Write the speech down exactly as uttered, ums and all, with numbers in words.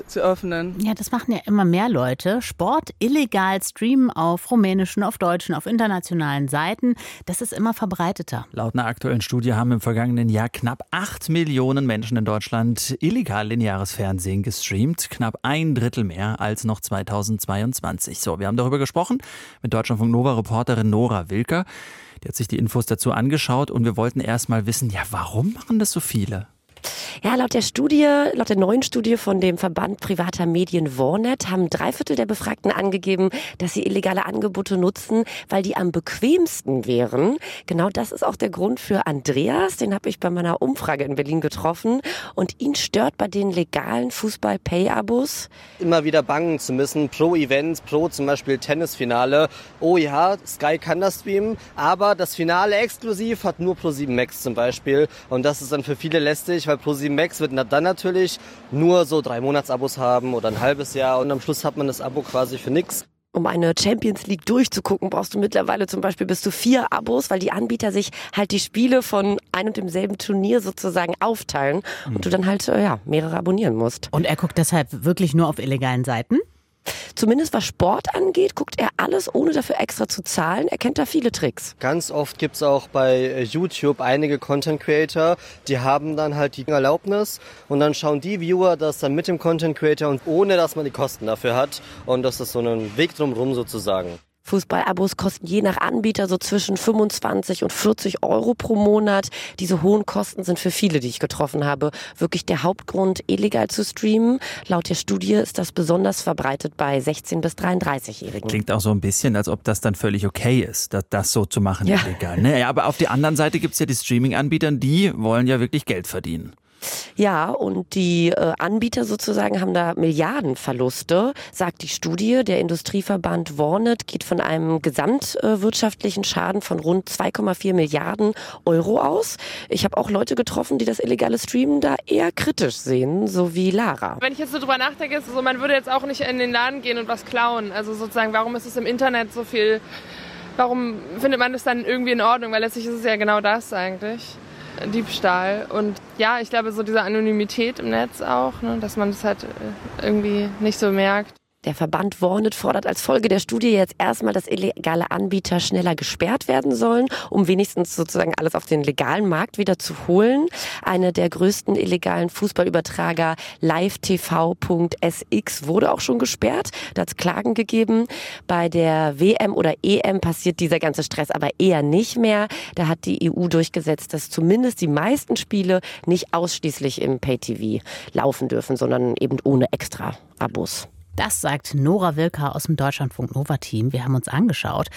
zu öffnen. Ja, das machen ja immer mehr Leute. Sport illegal streamen auf rumänischen, auf deutschen, auf internationalen Seiten. Das ist immer verbreiteter. Laut einer aktuellen Studie haben im vergangenen Jahr knapp acht Millionen Menschen in Deutschland illegal lineares Fernsehen gestreamt. Knapp ein Drittel mehr als noch zweitausendzweiundzwanzig. So, wir haben darüber gesprochen mit Deutschlandfunk Nova-Reporterin Nora Wilker. Die hat sich die Infos dazu angeschaut und wir wollten erst mal wissen, ja, warum machen das so viele? Ja, laut der Studie, laut der neuen Studie von dem Verband privater Medien Warnet haben drei Viertel der Befragten angegeben, dass sie illegale Angebote nutzen, weil die am bequemsten wären. Genau das ist auch der Grund für Andreas. Den habe ich bei meiner Umfrage in Berlin getroffen. Und ihn stört bei den legalen Fußball-Pay-Abos immer wieder bangen zu müssen, pro Event, pro zum Beispiel Tennisfinale. Oh ja, Sky kann das streamen, aber das Finale exklusiv hat nur ProSieben Max zum Beispiel. Und das ist dann für viele lästig, weil ProSieben Max wird dann natürlich nur so drei Monatsabos haben oder ein halbes Jahr und am Schluss hat man das Abo quasi für nichts. Um eine Champions League durchzugucken, brauchst du mittlerweile zum Beispiel bis zu vier Abos, weil die Anbieter sich halt die Spiele von ein und demselben Turnier sozusagen aufteilen und mhm. du dann halt ja mehrere abonnieren musst. Und er guckt deshalb wirklich nur auf illegalen Seiten? Zumindest was Sport angeht, guckt er alles, ohne dafür extra zu zahlen. Er kennt da viele Tricks. Ganz oft gibt es auch bei YouTube einige Content Creator, die haben dann halt die Erlaubnis und dann schauen die Viewer das dann mit dem Content Creator und ohne, dass man die Kosten dafür hat. Und das ist so ein Weg drumherum sozusagen. Fußballabos kosten je nach Anbieter so zwischen fünfundzwanzig und vierzig Euro pro Monat. Diese hohen Kosten sind für viele, die ich getroffen habe, wirklich der Hauptgrund, illegal zu streamen. Laut der Studie ist das besonders verbreitet bei sechzehn- bis dreiunddreißigjährigen. Klingt auch so ein bisschen, als ob das dann völlig okay ist, das, das so zu machen, ja. illegal. Ne? Ja, aber auf der anderen Seite gibt es ja die Streaming-Anbieter, die wollen ja wirklich Geld verdienen. Ja, und die äh, Anbieter sozusagen haben da Milliardenverluste, sagt die Studie. Der Industrieverband Warnet geht von einem gesamtwirtschaftlichen äh, Schaden von rund zwei Komma vier Milliarden Euro aus. Ich habe auch Leute getroffen, die das illegale Streamen da eher kritisch sehen, so wie Lara. Wenn ich jetzt so drüber nachdenke, ist es so, man würde jetzt auch nicht in den Laden gehen und was klauen. Also sozusagen, warum ist es im Internet so viel, warum findet man das dann irgendwie in Ordnung? Weil letztlich ist es ja genau das eigentlich. Diebstahl. Und ja, ich glaube, so diese Anonymität im Netz auch, ne, dass man das halt irgendwie nicht so merkt. Der Verband Warnet fordert als Folge der Studie jetzt erstmal, dass illegale Anbieter schneller gesperrt werden sollen, um wenigstens sozusagen alles auf den legalen Markt wieder zu holen. Eine der größten illegalen Fußballübertrager, live T V Punkt S X, wurde auch schon gesperrt. Da hat es Klagen gegeben. Bei der W M oder E M passiert dieser ganze Stress aber eher nicht mehr. Da hat die E U durchgesetzt, dass zumindest die meisten Spiele nicht ausschließlich im Pay-T V laufen dürfen, sondern eben ohne extra Abos. Das sagt Nora Wilker aus dem Deutschlandfunk Nova Team. Wir haben uns angeschaut,